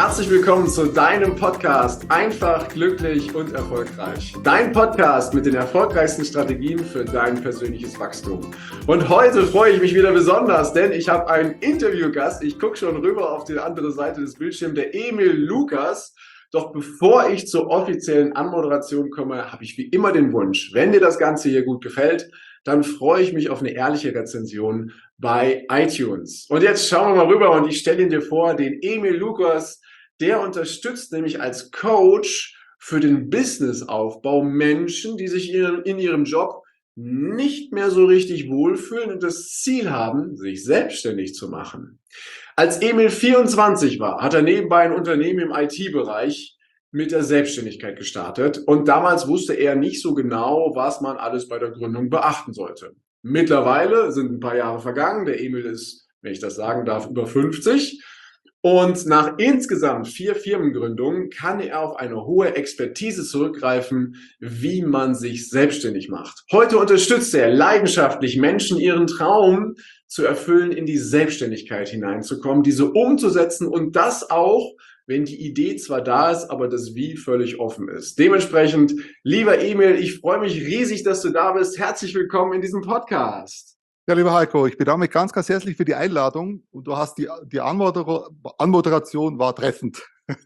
Herzlich willkommen zu deinem Podcast Einfach, glücklich und erfolgreich. Dein Podcast mit den erfolgreichsten Strategien für dein persönliches Wachstum. Und heute freue ich mich wieder besonders, denn ich habe einen Interviewgast. Ich gucke schon rüber auf die andere Seite des Bildschirms, der Emil Lukas. Doch bevor ich zur offiziellen Anmoderation komme, habe ich wie immer den Wunsch, wenn dir das Ganze hier gut gefällt, dann freue ich mich auf eine ehrliche Rezension bei iTunes. Und jetzt schauen wir mal rüber und ich stelle ihn dir vor, den Emil Lukas, der unterstützt nämlich als Coach für den Businessaufbau Menschen, die sich in ihrem Job nicht mehr so richtig wohlfühlen und das Ziel haben, sich selbstständig zu machen. Als Emil 24 war, hat er nebenbei ein Unternehmen im IT-Bereich mit der Selbstständigkeit gestartet und damals wusste er nicht so genau, was man alles bei der Gründung beachten sollte. Mittlerweile sind ein paar Jahre vergangen, der Emil ist, wenn ich das sagen darf, über 50 und nach insgesamt 4 Firmengründungen kann er auf eine hohe Expertise zurückgreifen, wie man sich selbstständig macht. Heute unterstützt er leidenschaftlich Menschen, ihren Traum zu erfüllen, in die Selbstständigkeit hineinzukommen, diese umzusetzen und das auch, wenn die Idee zwar da ist, aber das Wie völlig offen ist. Dementsprechend, lieber Emil, ich freue mich riesig, dass du da bist. Herzlich willkommen in diesem Podcast. Ja, lieber Heiko, ich bedanke mich ganz, ganz herzlich für die Einladung und du hast die Anmoderation war treffend.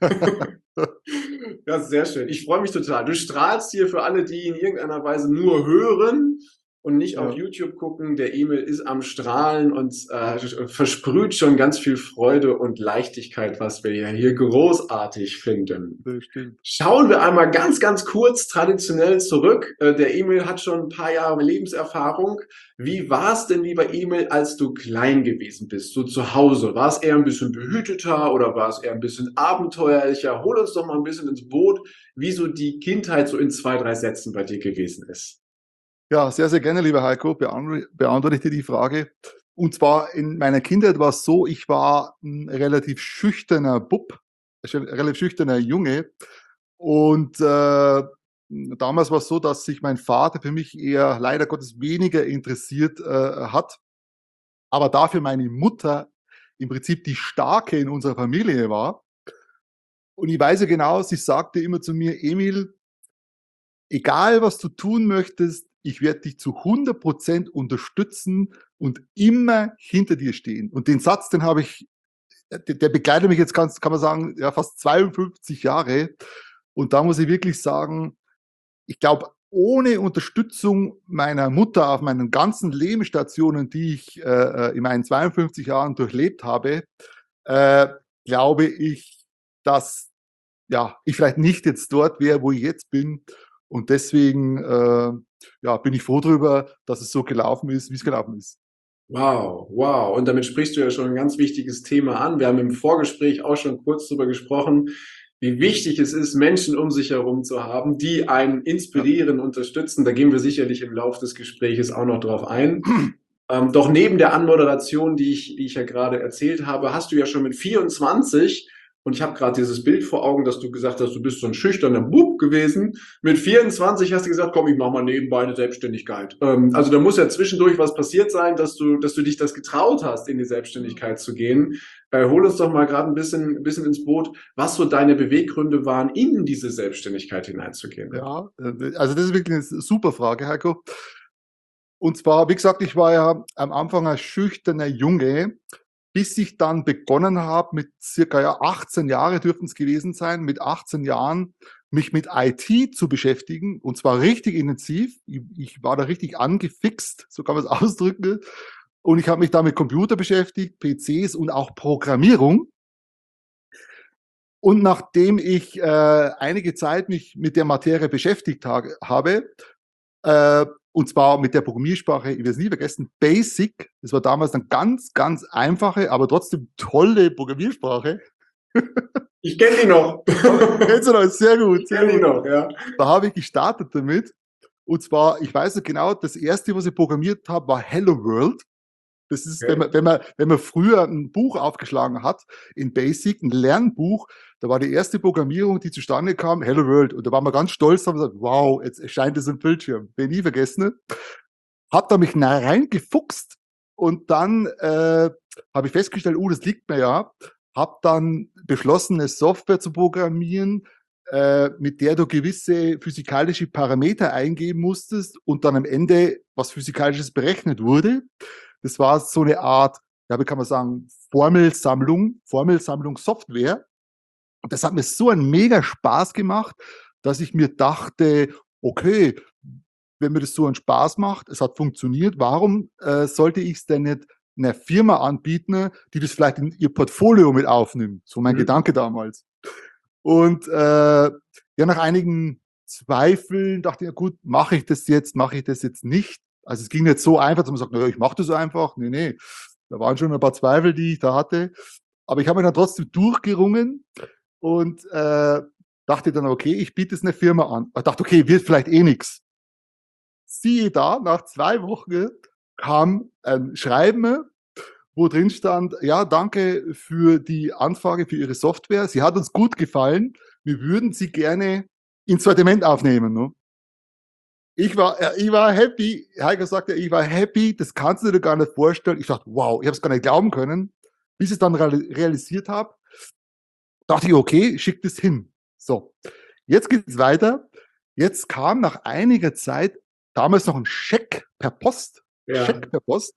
Ja, sehr schön. Ich freue mich total. Du strahlst hier für alle, die in irgendeiner Weise nur hören und nicht auf YouTube gucken. Der Emil ist am Strahlen und versprüht schon ganz viel Freude und Leichtigkeit, was wir ja hier großartig finden. Das stimmt. Schauen wir einmal ganz, ganz kurz traditionell zurück. Der Emil hat schon ein paar Jahre Lebenserfahrung. Wie war es denn, lieber Emil, als du klein gewesen bist, so zu Hause? War es eher ein bisschen behüteter oder war es eher ein bisschen abenteuerlicher? Hol uns doch mal ein bisschen ins Boot, wie so die Kindheit so in 2, 3 Sätzen bei dir gewesen ist. Ja, sehr, sehr gerne, lieber Heiko, beantworte ich dir die Frage. Und zwar in meiner Kindheit war es so, ich war ein relativ schüchterner Bub, ein relativ schüchterner Junge. Und damals war es so, dass sich mein Vater für mich eher leider Gottes weniger interessiert hat. Aber dafür meine Mutter im Prinzip die Starke in unserer Familie war. Und ich weiß ja genau, sie sagte immer zu mir, Emil, egal was du tun möchtest, ich werde dich zu 100% unterstützen und immer hinter dir stehen. Und den Satz, den habe ich, der begleitet mich jetzt kann man sagen, ja, fast 52 Jahre. Und da muss ich wirklich sagen, ich glaube, ohne Unterstützung meiner Mutter auf meinen ganzen Lebensstationen, die ich in meinen 52 Jahren durchlebt habe, glaube ich, dass ich vielleicht nicht jetzt dort wäre, wo ich jetzt bin. Und deswegen bin ich froh darüber, dass es so gelaufen ist, wie es gelaufen ist. Wow, wow. Und damit sprichst du ja schon ein ganz wichtiges Thema an. Wir haben im Vorgespräch auch schon kurz darüber gesprochen, wie wichtig es ist, Menschen um sich herum zu haben, die einen inspirieren, unterstützen. Da gehen wir sicherlich im Laufe des Gesprächs auch noch drauf ein. Doch neben der Anmoderation, die ich ja gerade erzählt habe, hast du ja schon mit 24, und ich habe gerade dieses Bild vor Augen, dass du gesagt hast, du bist so ein schüchterner Bub gewesen. Mit 24 hast du gesagt, komm, ich mache mal nebenbei eine Selbstständigkeit. Also da muss ja zwischendurch was passiert sein, dass du dich das getraut hast, in die Selbstständigkeit zu gehen. Hol uns doch mal gerade ein bisschen ins Boot, was so deine Beweggründe waren, in diese Selbstständigkeit hineinzugehen. Ja, also das ist wirklich eine super Frage, Heiko. Und zwar, wie gesagt, ich war ja am Anfang ein schüchterner Junge, bis ich dann begonnen habe, mit circa 18 Jahre dürften es gewesen sein, mit 18 Jahren mich mit IT zu beschäftigen, und zwar richtig intensiv. Ich war da richtig angefixt, so kann man es ausdrücken. Und ich habe mich da mit Computer beschäftigt, PCs und auch Programmierung. Und nachdem ich einige Zeit mich mit der Materie beschäftigt habe, und zwar mit der Programmiersprache, ich werde es nie vergessen, Basic. Das war damals eine ganz, ganz einfache, aber trotzdem tolle Programmiersprache. Ich kenne die noch. Kennst du noch? Sehr gut. Ich kenne die noch, ja. Da habe ich gestartet damit. Und zwar, ich weiß noch genau, das erste, was ich programmiert habe, war Hello World. Das ist, Okay. wenn man früher ein Buch aufgeschlagen hat, in Basic, ein Lernbuch, da war die erste Programmierung, die zustande kam, Hello World. Und da waren wir ganz stolz, haben gesagt, wow, jetzt erscheint es im Bildschirm. Bin nie vergessen. Hab da mich reingefuchst und dann habe ich festgestellt, das liegt mir ja. habe dann beschlossen, eine Software zu programmieren, mit der du gewisse physikalische Parameter eingeben musstest und dann am Ende was Physikalisches berechnet wurde. Das war so eine Art, ja, wie kann man sagen, Formelsammlung Software. Und das hat mir so einen mega Spaß gemacht, dass ich mir dachte, okay, wenn mir das so einen Spaß macht, es hat funktioniert, warum sollte ich es denn nicht einer Firma anbieten, die das vielleicht in ihr Portfolio mit aufnimmt? So mein Gedanke damals. Und ja, nach einigen Zweifeln dachte ich, ja gut, mache ich das jetzt nicht? Also es ging nicht so einfach, dass man sagt, naja, ich mache das einfach. Nee. Da waren schon ein paar Zweifel, die ich da hatte. Aber ich habe mich dann trotzdem durchgerungen und dachte dann, okay, ich biete es einer Firma an. Ich dachte, okay, wird vielleicht eh nichts. Siehe da, nach 2 Wochen kam ein Schreiben, wo drin stand, ja, danke für die Anfrage für Ihre Software. Sie hat uns gut gefallen. Wir würden Sie gerne ins Sortiment aufnehmen. Ne? Ich war happy. Heiko sagte, ich war happy. Das kannst du dir gar nicht vorstellen. Ich dachte, wow, ich habe es gar nicht glauben können. Bis ich es dann realisiert habe, dachte ich, okay, schick das hin. So, jetzt geht es weiter. Jetzt kam nach einiger Zeit damals noch ein Scheck per Post. Ja. Scheck per Post.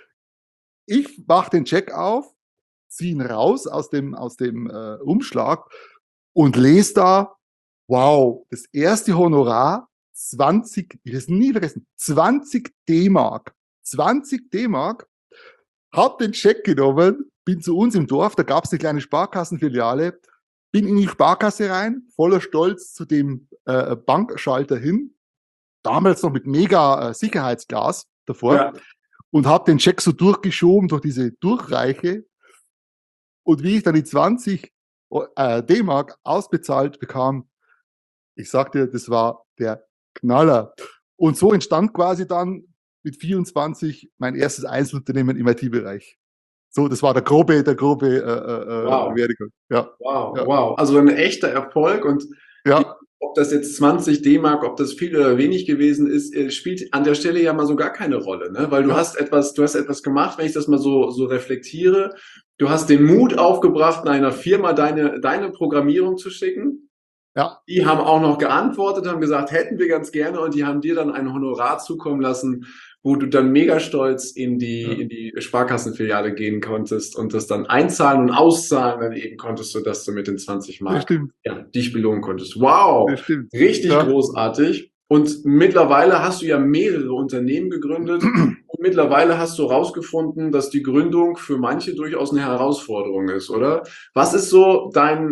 Ich mache den Check auf, ziehe ihn raus aus dem Umschlag und lese da, wow, das erste Honorar, 20, ich habe es nie vergessen, 20 D-Mark. 20 D-Mark, habe den Check genommen, bin zu uns im Dorf, da gab es eine kleine Sparkassenfiliale, bin in die Sparkasse rein, voller Stolz zu dem Bankschalter hin, damals noch mit mega Sicherheitsglas davor. Ja. Und habe den Scheck so durchgeschoben durch diese Durchreiche. Und wie ich dann die 20 D-Mark ausbezahlt bekam, ich sagte, das war der Knaller. Und so entstand quasi dann mit 24 mein erstes Einzelunternehmen im IT-Bereich. So, das war der grobe wow. Werdegang. Ja. Wow, ja. Wow. Also ein echter Erfolg und ja. Ob das jetzt 20 D-Mark, ob das viel oder wenig gewesen ist, spielt an der Stelle ja mal so gar keine Rolle, ne? Weil du hast etwas gemacht, wenn ich das mal so reflektiere. Du hast den Mut aufgebracht, einer Firma deine Programmierung zu schicken. Ja. Die haben auch noch geantwortet, haben gesagt, hätten wir ganz gerne, und die haben dir dann ein Honorar zukommen lassen, wo du dann mega stolz in die Sparkassenfiliale gehen konntest und das dann einzahlen und auszahlen dann eben konntest, sodass du mit den 20 Mark dich belohnen konntest. Wow, richtig großartig. Und mittlerweile hast du ja mehrere Unternehmen gegründet und mittlerweile hast du rausgefunden, dass die Gründung für manche durchaus eine Herausforderung ist, oder? Was ist so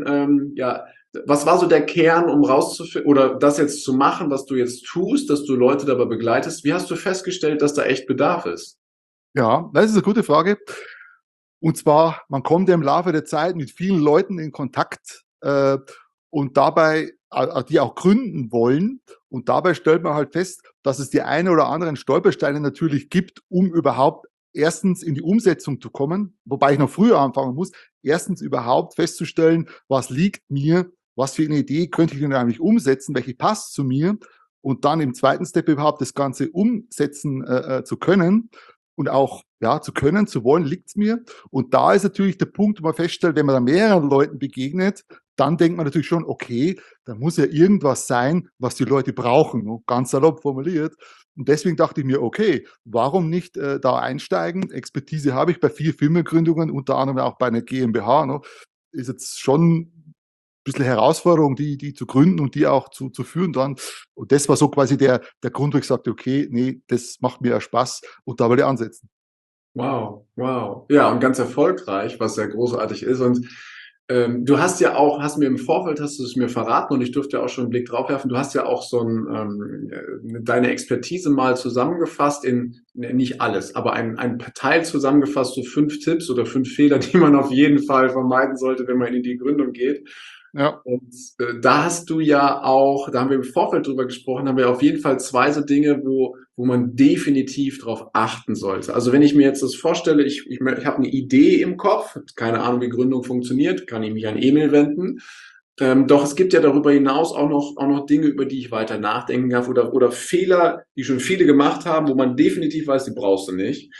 was war so der Kern, um rauszufinden oder das jetzt zu machen, was du jetzt tust, dass du Leute dabei begleitest? Wie hast du festgestellt, dass da echt Bedarf ist? Ja, das ist eine gute Frage. Und zwar, man kommt ja im Laufe der Zeit mit vielen Leuten in Kontakt und dabei, die auch gründen wollen. Und dabei stellt man halt fest, dass es die eine oder anderen Stolpersteine natürlich gibt, um überhaupt erstens in die Umsetzung zu kommen, wobei ich noch früher anfangen muss, erstens überhaupt festzustellen, was liegt mir, was für eine Idee könnte ich denn eigentlich umsetzen, welche passt zu mir und dann im zweiten Step überhaupt das Ganze umsetzen zu können und auch zu wollen, liegt es mir. Und da ist natürlich der Punkt, wo man feststellt, wenn man da mehreren Leuten begegnet, dann denkt man natürlich schon, okay, da muss ja irgendwas sein, was die Leute brauchen, ne? Ganz salopp formuliert. Und deswegen dachte ich mir, okay, warum nicht da einsteigen? Expertise habe ich bei 4 Firmengründungen, unter anderem auch bei einer GmbH. Ne? Ist jetzt schon ein bisschen Herausforderung, die zu gründen und die auch zu führen dann. Und das war so quasi der Grund, wo ich sagte, okay, nee, das macht mir ja Spaß und da will ich ansetzen. Wow. Ja, und ganz erfolgreich, was sehr großartig ist. Und du hast ja auch, hast mir im Vorfeld, hast du es mir verraten und ich durfte ja auch schon einen Blick drauf werfen, du hast ja auch so deine Expertise mal zusammengefasst nicht alles, aber ein Teil zusammengefasst, so 5 Tipps oder 5 Fehler, die man auf jeden Fall vermeiden sollte, wenn man in die Gründung geht. Ja. Und da hast du ja auch, da haben wir im Vorfeld drüber gesprochen, haben wir auf jeden Fall 2 so Dinge, wo man definitiv drauf achten sollte. Also wenn ich mir jetzt das vorstelle, ich habe eine Idee im Kopf, keine Ahnung, wie Gründung funktioniert, kann ich mich an Emil wenden. Doch es gibt ja darüber hinaus auch noch Dinge, über die ich weiter nachdenken darf oder Fehler, die schon viele gemacht haben, wo man definitiv weiß, die brauchst du nicht.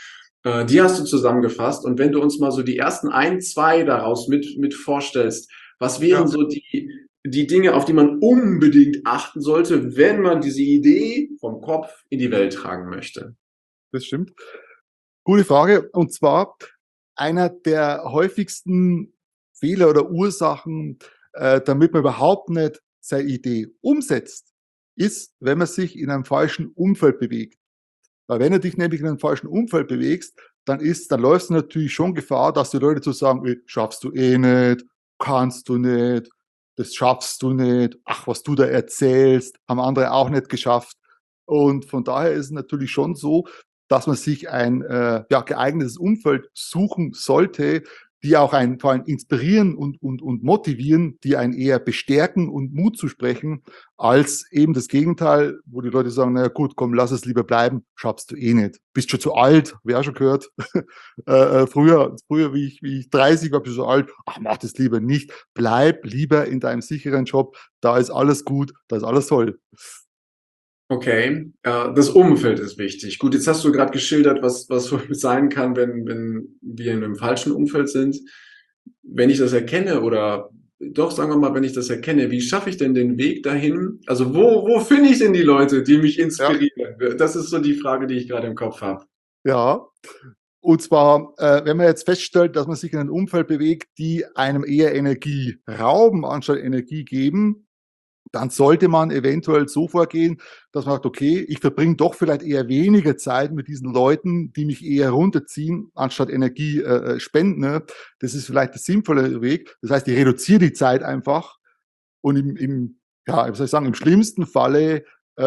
Die hast du zusammengefasst. Und wenn du uns mal so die ersten ein, zwei daraus mit vorstellst, was wären Ja, so die Dinge, auf die man unbedingt achten sollte, wenn man diese Idee vom Kopf in die Welt tragen möchte? das stimmt. Gute Frage. Und zwar einer der häufigsten Fehler oder Ursachen, damit man überhaupt nicht seine Idee umsetzt, ist, wenn man sich in einem falschen Umfeld bewegt. Weil wenn du dich nämlich in einem falschen Umfeld bewegst, dann läufst du natürlich schon Gefahr, dass die Leute zu sagen, schaffst du eh nicht, kannst du nicht, das schaffst du nicht, ach, was du da erzählst, haben andere auch nicht geschafft. Und von daher ist es natürlich schon so, dass man sich ein geeignetes Umfeld suchen sollte, die auch einen vor allem inspirieren und motivieren, die einen eher bestärken und Mut zu sprechen, als eben das Gegenteil, wo die Leute sagen, naja gut, komm, lass es lieber bleiben, schaffst du eh nicht. Bist schon zu alt, hab ich auch schon gehört. Früher, wie ich 30 war, bist du so alt, ach, mach das lieber nicht. Bleib lieber in deinem sicheren Job, da ist alles gut, da ist alles toll. Okay, das Umfeld ist wichtig. Gut, jetzt hast du gerade geschildert, was sein kann, wenn wir in einem falschen Umfeld sind. Wenn ich das erkenne oder doch, sagen wir mal, wenn ich das erkenne, wie schaffe ich denn den Weg dahin? Also wo finde ich denn die Leute, die mich Ja, inspirieren? Das ist so die Frage, die ich gerade im Kopf habe. ja. Und zwar, wenn man jetzt feststellt, dass man sich in einem Umfeld bewegt, die einem eher Energie rauben, anstatt Energie geben, dann sollte man eventuell so vorgehen, dass man sagt, okay, ich verbringe doch vielleicht eher weniger Zeit mit diesen Leuten, die mich eher runterziehen, anstatt Energie spenden. Ne? Das ist vielleicht der sinnvolle Weg. Das heißt, ich reduziere die Zeit einfach und wie soll ich sagen, im schlimmsten Falle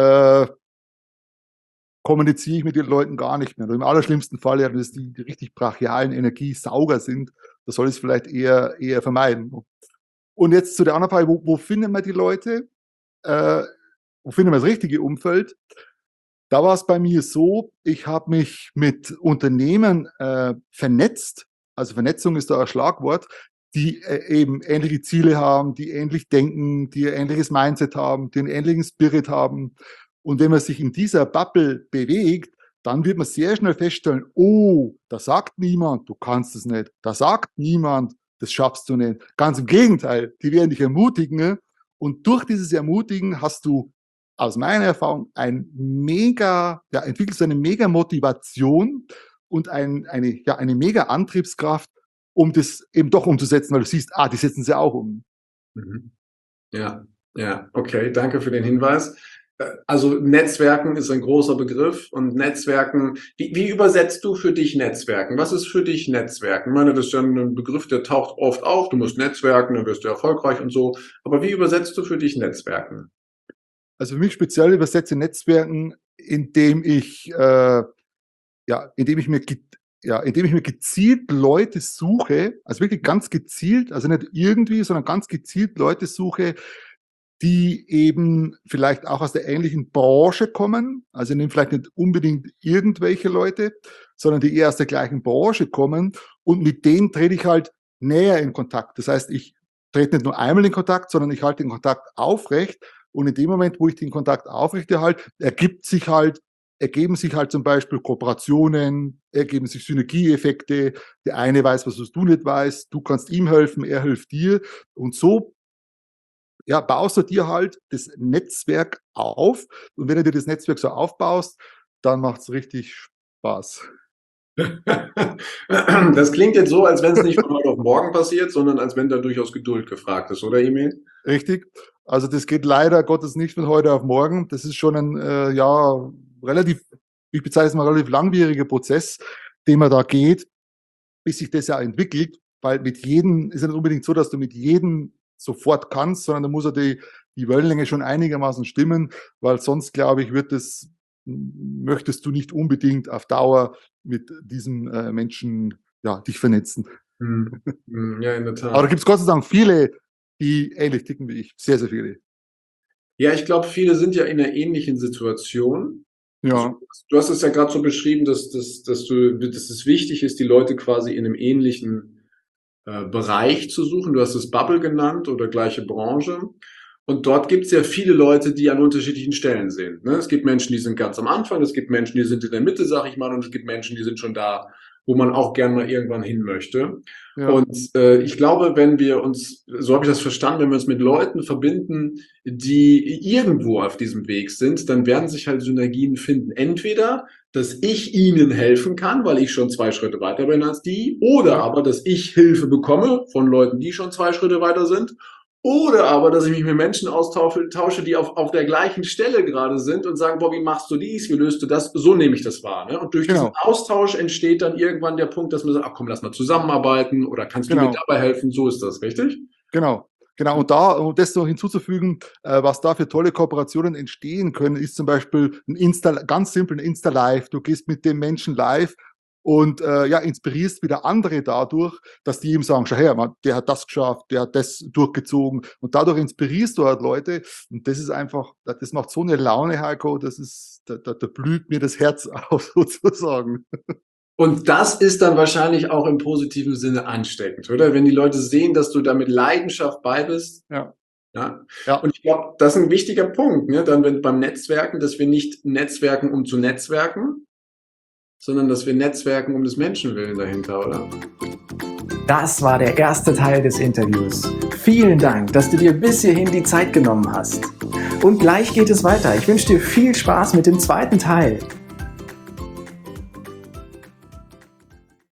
kommuniziere ich mit den Leuten gar nicht mehr. Oder im allerschlimmsten Fall, ja, dass die richtig brachialen Energiesauger sind, das soll ich vielleicht eher vermeiden. Und jetzt zu der anderen Frage, wo findet man die Leute? Wo findet man das richtige Umfeld? Da war es bei mir so, ich habe mich mit Unternehmen vernetzt. Also Vernetzung ist da ein Schlagwort, die eben ähnliche Ziele haben, die ähnlich denken, die ein ähnliches Mindset haben, die einen ähnlichen Spirit haben. Und wenn man sich in dieser Bubble bewegt, dann wird man sehr schnell feststellen, oh, da sagt niemand, du kannst es nicht. Da sagt niemand, das schaffst du nicht. Ganz im Gegenteil, die werden dich ermutigen. Ne? Und durch dieses Ermutigen hast du aus meiner Erfahrung entwickelst du eine mega Motivation und eine mega Antriebskraft, um das eben doch umzusetzen, weil du siehst, die setzen sie auch um. Mhm. Ja, ja, okay, danke für den Hinweis. Also Netzwerken ist ein großer Begriff und Netzwerken, wie übersetzt du für dich Netzwerken? Was ist für dich Netzwerken? Ich meine, das ist ja ein Begriff, der taucht oft auf, du musst netzwerken, dann wirst du erfolgreich und so. Aber wie übersetzt du für dich Netzwerken? Also für mich speziell übersetze Netzwerken, indem ich mir gezielt Leute suche, also wirklich ganz gezielt, also nicht irgendwie, sondern ganz gezielt Leute suche, die eben vielleicht auch aus der ähnlichen Branche kommen, also nehmen vielleicht nicht unbedingt irgendwelche Leute, sondern die eher aus der gleichen Branche kommen und mit denen trete ich halt näher in Kontakt. Das heißt, ich trete nicht nur einmal in Kontakt, sondern ich halte den Kontakt aufrecht und in dem Moment, wo ich den Kontakt aufrechterhalte, ergeben sich halt zum Beispiel Kooperationen, ergeben sich Synergieeffekte. Der eine weiß, was du nicht weißt, du kannst ihm helfen, er hilft dir und so baust du dir halt das Netzwerk auf. Und wenn du dir das Netzwerk so aufbaust, dann macht es richtig Spaß. Das klingt jetzt so, als wenn es nicht von heute auf morgen passiert, sondern als wenn da durchaus Geduld gefragt ist, oder Emil? Richtig. Also das geht leider Gottes nicht von heute auf morgen. Das ist schon ein ich bezeichne es mal relativ langwieriger Prozess, den man da geht, bis sich das ja entwickelt. Weil mit jedem ist ja nicht unbedingt so, dass du mit jedem sofort kannst, sondern da muss ja die Wellenlänge schon einigermaßen stimmen, weil sonst, glaube ich, möchtest du nicht unbedingt auf Dauer mit diesem Menschen dich vernetzen. Ja, in der Aber da Tat. gibt es Gott sei Dank viele, die ähnlich ticken wie ich. Sehr, sehr viele. Ja, ich glaube, viele sind ja in einer ähnlichen Situation. Also, Ja, du hast es ja gerade so beschrieben, dass es wichtig ist, die Leute quasi in einem ähnlichen Bereich zu suchen. Du hast es Bubble genannt oder gleiche Branche. Und dort gibt es ja viele Leute, die an unterschiedlichen Stellen sind. Ne? Es gibt Menschen, die sind ganz am Anfang, es gibt Menschen, die sind in der Mitte, sag ich mal, und es gibt Menschen, die sind schon da wo man auch gern mal irgendwann hin möchte. Ja. Und ich glaube, wenn wir uns, so habe ich das verstanden, wenn wir uns mit Leuten verbinden, die irgendwo auf diesem Weg sind, dann werden sich halt Synergien finden. Entweder, dass ich ihnen helfen kann, weil ich schon 2 Schritte weiter bin als die, oder aber, dass ich Hilfe bekomme von Leuten, die schon 2 Schritte weiter sind. Oder aber, dass ich mich mit Menschen austausche, die auf der gleichen Stelle gerade sind und sagen, boah, wie machst du dies, wie löst du das? So nehme ich das wahr. Ne? Und durch diesen Austausch entsteht dann irgendwann der Punkt, dass man sagt, ach komm, lass mal zusammenarbeiten oder kannst du mir dabei helfen? So ist das, richtig? Genau. Und da, um das noch hinzuzufügen, was da für tolle Kooperationen entstehen können, ist zum Beispiel ganz simpel ein Insta-Live. Du gehst mit dem Menschen live und inspirierst wieder andere dadurch, dass die ihm sagen, schau her, man, der hat das geschafft, der hat das durchgezogen und dadurch inspirierst du halt Leute und das ist einfach, das macht so eine Laune, Heiko, da blüht mir das Herz auf sozusagen. Und das ist dann wahrscheinlich auch im positiven Sinne ansteckend, oder? Wenn die Leute sehen, dass du da mit Leidenschaft bei bist. Ja. Und ich glaube, das ist ein wichtiger Punkt, ne? Dann beim Netzwerken, dass wir nicht netzwerken, um zu netzwerken, sondern dass wir netzwerken um des Menschen willen dahinter, oder? Das war der erste Teil des Interviews. Vielen Dank, dass du dir bis hierhin die Zeit genommen hast. Und gleich geht es weiter. Ich wünsche dir viel Spaß mit dem zweiten Teil.